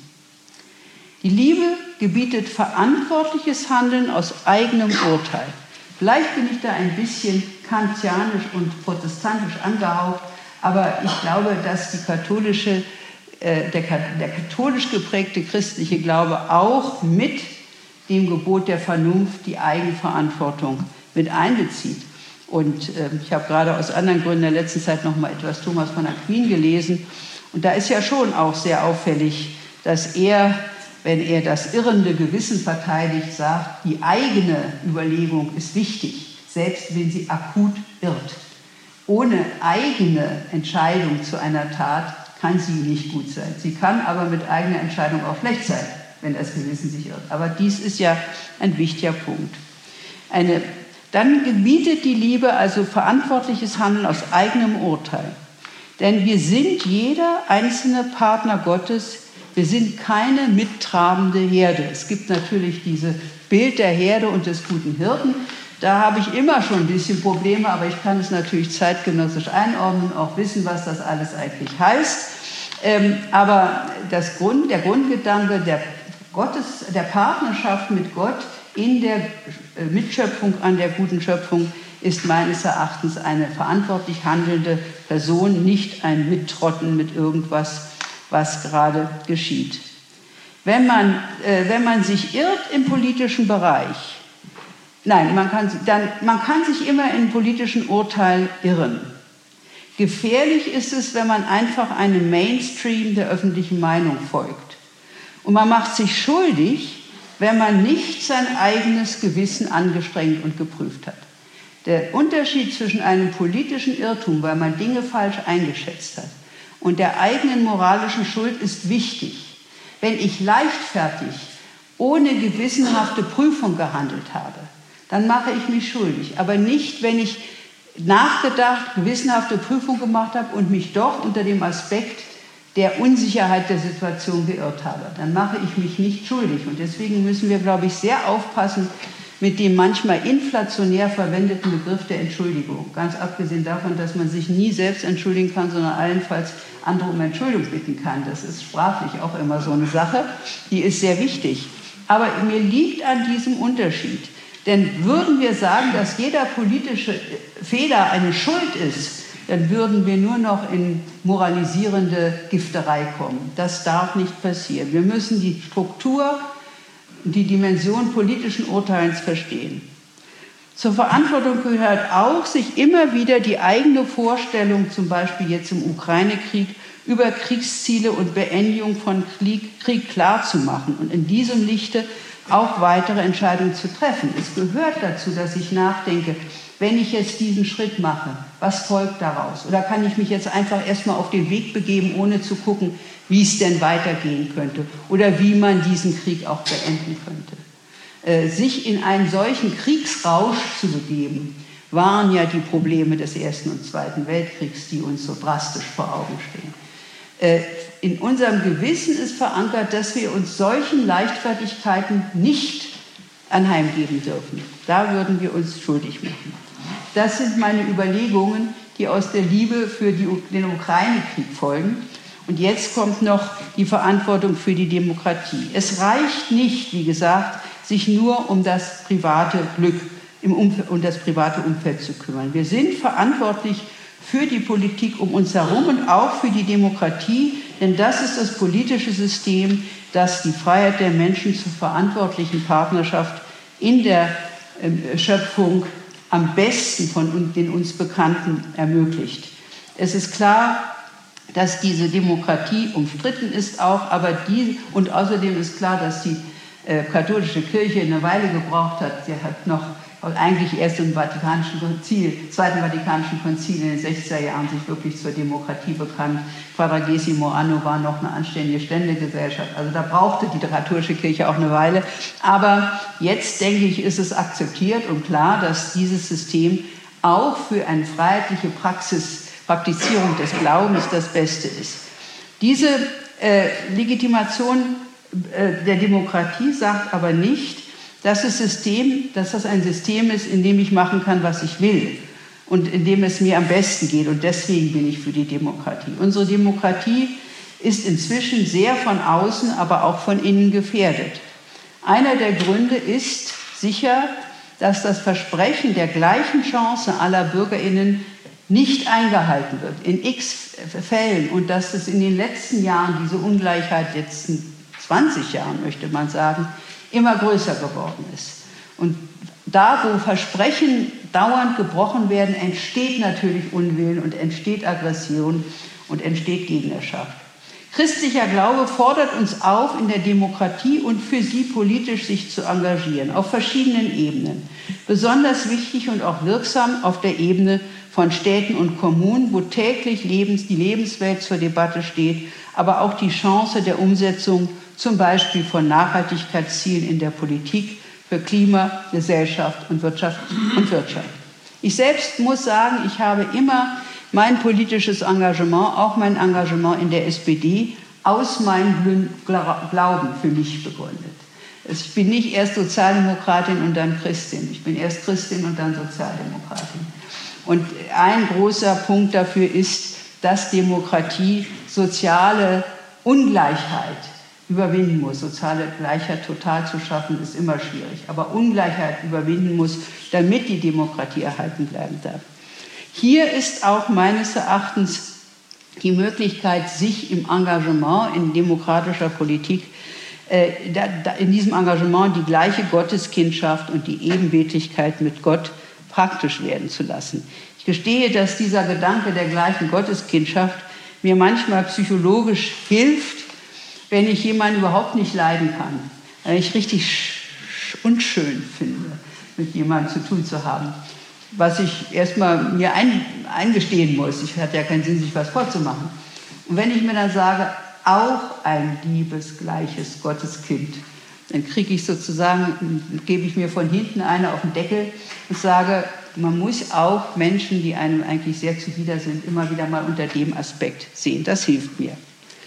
Die Liebe gebietet verantwortliches Handeln aus eigenem Urteil. Vielleicht bin ich da ein bisschen kantianisch und protestantisch angehaucht, aber ich glaube, dass die katholische, äh, der, der katholisch geprägte christliche Glaube auch mit dem Gebot der Vernunft die Eigenverantwortung mit einbezieht. Und äh, ich habe gerade aus anderen Gründen in der letzten Zeit noch mal etwas Thomas von Aquin gelesen. Und da ist ja schon auch sehr auffällig, dass er, wenn er das irrende Gewissen verteidigt, sagt, die eigene Überlegung ist wichtig, selbst wenn sie akut irrt. Ohne eigene Entscheidung zu einer Tat kann sie nicht gut sein. Sie kann aber mit eigener Entscheidung auch schlecht sein, wenn das Gewissen sich irrt. Aber dies ist ja ein wichtiger Punkt. Eine, dann gebietet die Liebe also verantwortliches Handeln aus eigenem Urteil. Denn wir sind jeder einzelne Partner Gottes. Wir sind keine mittrabende Herde. Es gibt natürlich dieses Bild der Herde und des guten Hirten. Da habe ich immer schon ein bisschen Probleme, aber ich kann es natürlich zeitgenössisch einordnen, auch wissen, was das alles eigentlich heißt. Ähm, aber das Grund, der Grundgedanke der, Gottes, der Partnerschaft mit Gott in der Mitschöpfung an der guten Schöpfung ist meines Erachtens eine verantwortlich handelnde Person, nicht ein Mittrotten mit irgendwas, was gerade geschieht. Wenn man, äh, wenn man sich irrt im politischen Bereich, nein, man kann, dann, man kann sich immer in politischen Urteilen irren. Gefährlich ist es, wenn man einfach einem Mainstream der öffentlichen Meinung folgt. Und man macht sich schuldig, wenn man nicht sein eigenes Gewissen angestrengt und geprüft hat. Der Unterschied zwischen einem politischen Irrtum, weil man Dinge falsch eingeschätzt hat, und der eigenen moralischen Schuld ist wichtig. Wenn ich leichtfertig, ohne gewissenhafte Prüfung gehandelt habe, dann mache ich mich schuldig. Aber nicht, wenn ich nachgedacht, gewissenhafte Prüfung gemacht habe und mich doch unter dem Aspekt der Unsicherheit der Situation geirrt habe. Dann mache ich mich nicht schuldig. Und deswegen müssen wir, glaube ich, sehr aufpassen mit dem manchmal inflationär verwendeten Begriff der Entschuldigung. Ganz abgesehen davon, dass man sich nie selbst entschuldigen kann, sondern allenfalls andere um Entschuldigung bitten kann. Das ist sprachlich auch immer so eine Sache, die ist sehr wichtig. Aber mir liegt an diesem Unterschied. Denn würden wir sagen, dass jeder politische Fehler eine Schuld ist, dann würden wir nur noch in moralisierende Gifterei kommen. Das darf nicht passieren. Wir müssen die Struktur, die Dimension politischen Urteils verstehen. Zur Verantwortung gehört auch, sich immer wieder die eigene Vorstellung, zum Beispiel jetzt im Ukraine-Krieg, über Kriegsziele und Beendigung von Krieg, Krieg klarzumachen und in diesem Lichte auch weitere Entscheidungen zu treffen. Es gehört dazu, dass ich nachdenke, wenn ich jetzt diesen Schritt mache, was folgt daraus? Oder kann ich mich jetzt einfach erstmal auf den Weg begeben, ohne zu gucken, wie es denn weitergehen könnte oder wie man diesen Krieg auch beenden könnte? sich in einen solchen Kriegsrausch zu begeben, waren ja die Probleme des Ersten und Zweiten Weltkriegs, die uns so drastisch vor Augen stehen. In unserem Gewissen ist verankert, dass wir uns solchen Leichtfertigkeiten nicht anheimgeben dürfen. Da würden wir uns schuldig machen. Das sind meine Überlegungen, die aus der Liebe für die, den Ukraine-Krieg folgen. Und jetzt kommt noch die Verantwortung für die Demokratie. Es reicht nicht, wie gesagt, sich nur um das private Glück im Umfeld, um das private Umfeld zu kümmern. Wir sind verantwortlich für die Politik um uns herum und auch für die Demokratie, denn das ist das politische System, das die Freiheit der Menschen zur verantwortlichen Partnerschaft in der äh, Schöpfung am besten von den uns Bekannten ermöglicht. Es ist klar, dass diese Demokratie umstritten ist auch, aber die, und außerdem ist klar, dass die äh, katholische Kirche eine Weile gebraucht hat. Sie hat noch eigentlich erst im Vatikanischen Konzil, Zweiten Vatikanischen Konzil in den sechziger Jahren sich wirklich zur Demokratie bekannt. Quadragesimo Anno war noch eine anständige Ständegesellschaft. Also da brauchte die katholische Kirche auch eine Weile. Aber jetzt, denke ich, ist es akzeptiert und klar, dass dieses System auch für eine freiheitliche Praxis, Praktizierung des Glaubens das Beste ist. Diese äh, Legitimation äh, der Demokratie sagt aber nicht, dass das System, dass das ein System ist, in dem ich machen kann, was ich will und in dem es mir am besten geht. Und deswegen bin ich für die Demokratie. Unsere Demokratie ist inzwischen sehr von außen, aber auch von innen gefährdet. Einer der Gründe ist sicher, dass das Versprechen der gleichen Chance aller BürgerInnen nicht eingehalten wird, in x Fällen. Und dass es in den letzten Jahren, diese Ungleichheit, letzten zwanzig Jahren, möchte man sagen, immer größer geworden ist. Und da, wo Versprechen dauernd gebrochen werden, entsteht natürlich Unwillen und entsteht Aggression und entsteht Gegnerschaft. Christlicher Glaube fordert uns auf, in der Demokratie und für sie politisch sich zu engagieren, auf verschiedenen Ebenen. Besonders wichtig und auch wirksam auf der Ebene von Städten und Kommunen, wo täglich Lebens, die Lebenswelt zur Debatte steht, aber auch die Chance der Umsetzung zum Beispiel von Nachhaltigkeitszielen in der Politik für Klima, Gesellschaft und Wirtschaft und Wirtschaft. Ich selbst muss sagen, ich habe immer mein politisches Engagement, auch mein Engagement in der S P D, aus meinem Glauben für mich begründet. Ich bin nicht erst Sozialdemokratin und dann Christin. Ich bin erst Christin und dann Sozialdemokratin. Und ein großer Punkt dafür ist, dass Demokratie soziale Ungleichheit überwinden muss. Soziale Gleichheit total zu schaffen, ist immer schwierig. Aber Ungleichheit überwinden muss, damit die Demokratie erhalten bleiben darf. Hier ist auch meines Erachtens die Möglichkeit, sich im Engagement in demokratischer Politik, äh, da, da, in diesem Engagement die gleiche Gotteskindschaft und die Ebenbildlichkeit mit Gott praktisch werden zu lassen. Ich gestehe, dass dieser Gedanke der gleichen Gotteskindschaft mir manchmal psychologisch hilft, wenn ich jemanden überhaupt nicht leiden kann, wenn ich richtig unschön finde, mit jemandem zu tun zu haben, was ich erstmal mir ein, eingestehen muss. Ich hatte ja keinen Sinn, sich was vorzumachen. Und wenn ich mir dann sage, auch ein liebes, gleiches Gotteskind, dann kriege ich sozusagen, gebe ich mir von hinten eine auf den Deckel und sage, man muss auch Menschen, die einem eigentlich sehr zuwider sind, immer wieder mal unter dem Aspekt sehen. Das hilft mir.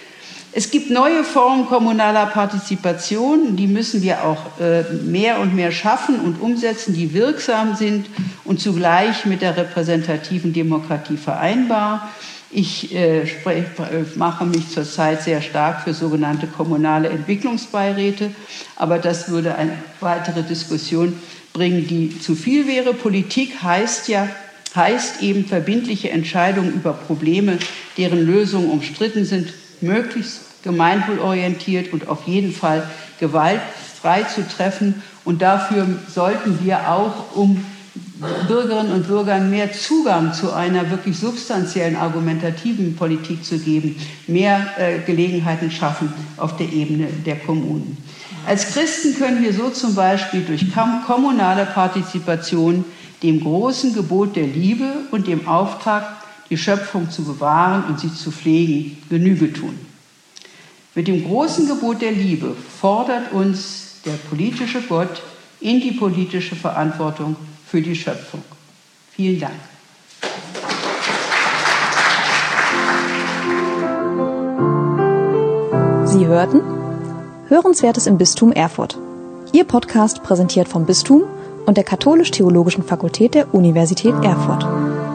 Es gibt neue Formen kommunaler Partizipation, die müssen wir auch äh, mehr und mehr schaffen und umsetzen, die wirksam sind und zugleich mit der repräsentativen Demokratie vereinbar. Ich äh, sprech, mache mich zurzeit sehr stark für sogenannte kommunale Entwicklungsbeiräte, aber das würde eine weitere Diskussion bringen, die zu viel wäre. Politik heißt ja, heißt eben verbindliche Entscheidungen über Probleme, deren Lösungen umstritten sind, möglichst gemeinwohlorientiert und auf jeden Fall gewaltfrei zu treffen. Und dafür sollten wir auch, um Bürgerinnen und Bürgern mehr Zugang zu einer wirklich substanziellen, argumentativen Politik zu geben, mehr äh, Gelegenheiten schaffen auf der Ebene der Kommunen. Als Christen können wir so zum Beispiel durch kommunale Partizipation dem großen Gebot der Liebe und dem Auftrag, die Schöpfung zu bewahren und sie zu pflegen, Genüge tun. Mit dem großen Gebot der Liebe fordert uns der politische Gott, in die politische Verantwortung für die Schöpfung. Vielen Dank. Sie hörten Hörenswertes im Bistum Erfurt. Ihr Podcast präsentiert vom Bistum und der Katholisch-Theologischen Fakultät der Universität Erfurt.